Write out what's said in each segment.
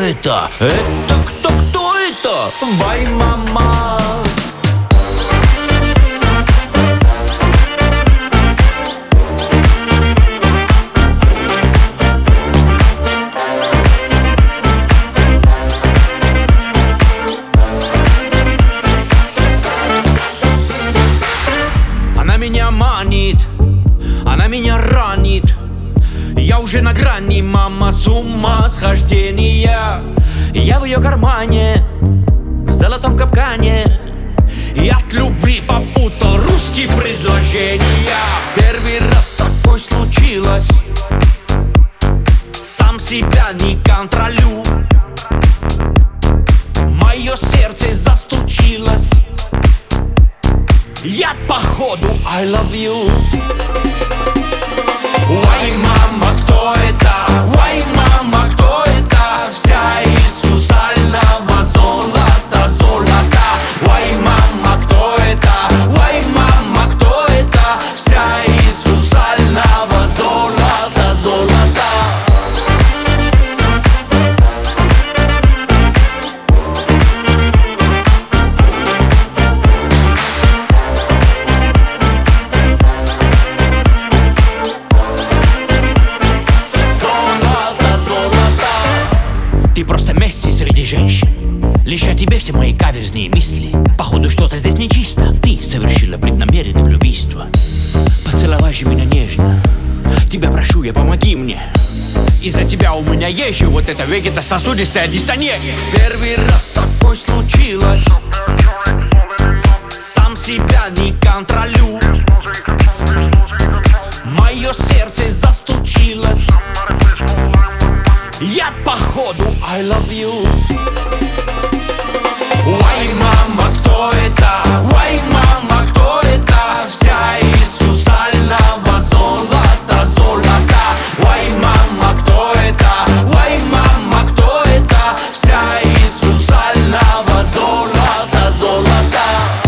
это? Это кто это? Вай, мама. Она меня манит, она меня ранит. Я уже на грани, мама, с ума схождения. Я в ее кармане, в золотом капкане. И от любви попутал русские предложения. В первый раз такое случилось, сам себя не контролю. Мое сердце застучилось. Я походу I love you. Ой, мама, кто это? Ой, мама, кто это? Вся из сусального золота, золота. Ой, мама, кто это? Ой, мама, кто это? Вся из сусального золота, золота. Ты просто Месси среди женщин. Лишь о тебе все мои каверзные мысли. Походу что-то здесь нечисто. Ты совершила преднамеренное влюбийство. Поцеловай же меня нежно. Тебя прошу, я помоги мне. Из-за тебя у меня есть же вот эта вегетососудистая дистония. В первый раз такое случилось, сам себя не контролю. Мое сердце застучилось. Я походу I love you. Ой, мама, кто это? Ой, мама, кто это? Вся из сусального золота, золота. Ой, мама, кто это? Ой, мама, кто это? Вся из сусального золота, золота.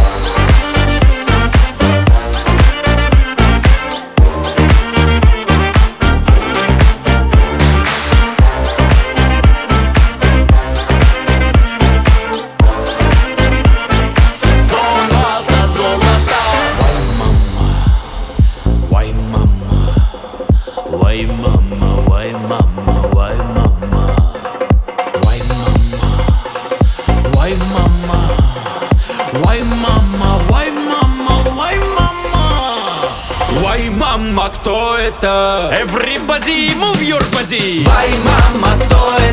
Why mama, why mama, why mama, why mama, why mama, why mama, why mama, why mama, why mama, кто это? Everybody move your body. Вай, мама, кто это?